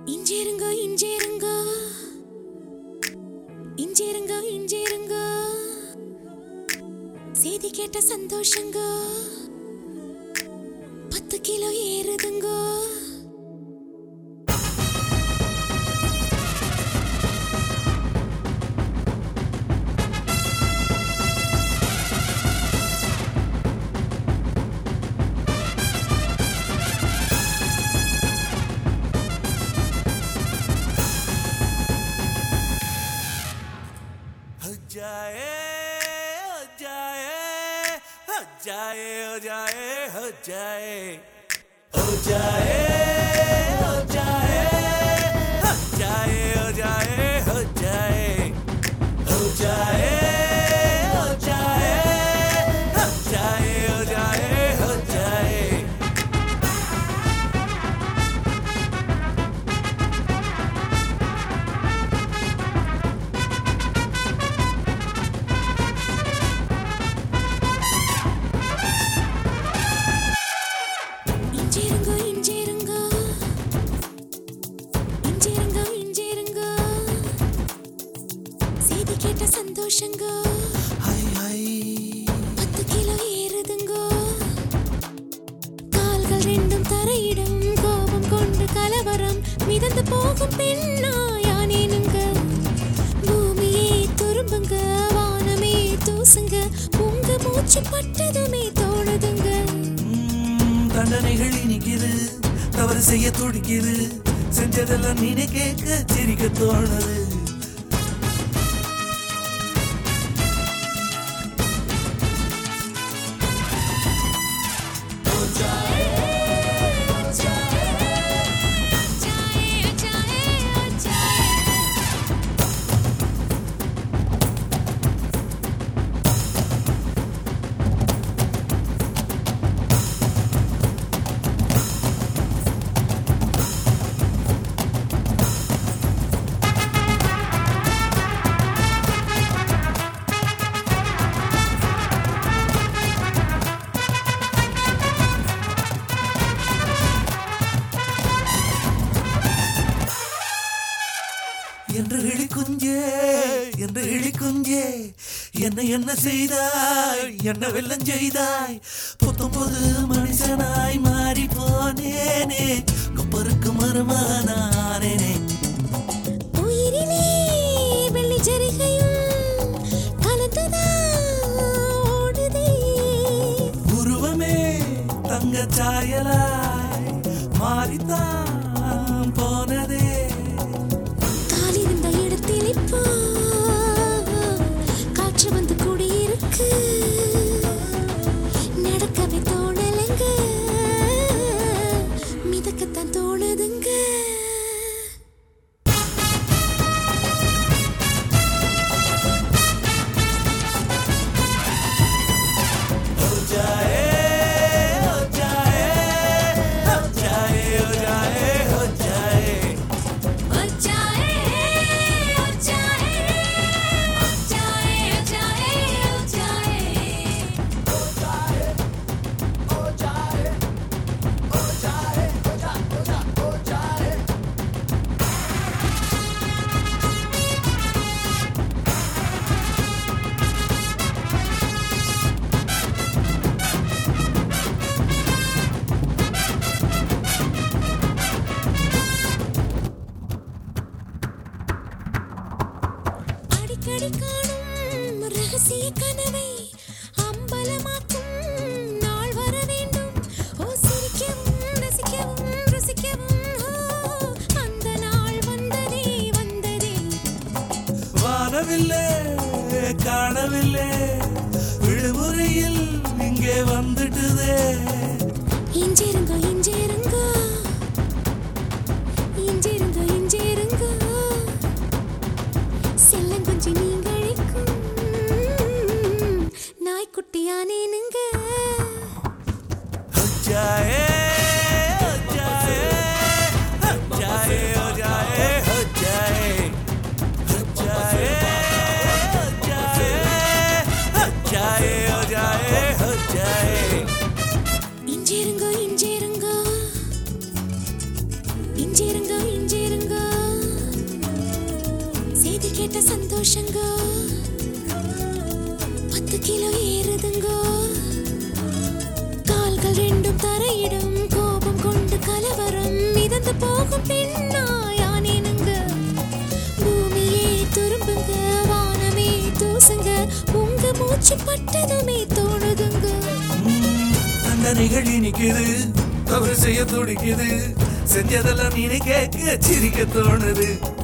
இஞ்சேருங்கோ இஞ்சேருங்கோ இஞ்சேருங்கோ இஞ்சேருங்கோ செய்தி கேட்ட சந்தோஷங்கோ 10 kilo ஏறுதுங்கோ. சந்தோஷங்கோ 10 kilo ஏறுதுங்கோ. கால்கள் ரெண்டும் தரையிடம் கோபம் கொண்டு கலவரம் மிதந்து போகும் பெண்ணா யானேனுங்க. பூமியே துரும்புங்க, வானமே தூசுங்க, உங்க மூச்சு பட்டதுமே தோணுதுங்க. தண்டனைகள் இனிக்குது, தவறு செய்ய துடிக்குது, செஞ்சதெல்லாம் நீனே கேட்க சிரிக்க தோணுது. என்று இழிக்குஞ்சே, என்று இழிக்குஞ்சே, என்ன என்ன செய்தாய், என்ன வெள்ளம் செய்தாய், 19 மனுஷனாய் மாறி போனேனே, கொப்பருக்கு மருமானானேனே. உயிரிலே வெள்ளி ஜரிகையும் கலந்துதான் ஓடுதே. உருவமே தங்க சாயலாய் மாறித்தான் போனதே. இருந்த இடத்தில் இப்போ காற்று வந்து கூடியிருக்கு. நடக்கவே தோணலைங்க, மிதக்கத்தான் தோணுதுங்க. அடிக்கடி காணும் ரகசிய கனவை அம்பலமாக்கும் நாள் வர வேண்டும். ஓ சிரிக்கவும் ரசிக்கவும் ருசிக்கவும், ஓ அந்த நாள் வந்ததே வந்ததே. வானவில்லை காணவில்லை, விடுமுறையில் இங்கே வந்துட்டுதே. இஞ்சிருங்கோ இஞ்சிருங்கோ இஞ்சிருங்கோ இஞ்சிருங்கோ, செல்லங்குஞ்சி நீங்கழிக்கும் நாய்க்குட்டியானேனுங்க. இஞ்சிருங்கோ இஞ்சிருங்கோ கேட்ட சந்தோஷங்க 10 கிலோ ஏறுதுங்க கால்கள் ரெண்டும் தரையிடும் கோபம் கொண்டு கலவரம் மிதந்து போகும் பெண்ணாயானேனுங்க பூமியே துரும்புங்க வானமே தூசுங்க உங்க மூச்சு பட்டதுமே தோணுதுங்க தண்டனைகள் இனிக்குது தவறு செய்ய துடிக்குது செஞ்சதெல்லாம் நீ கேட்க சிரிக்க தோணுது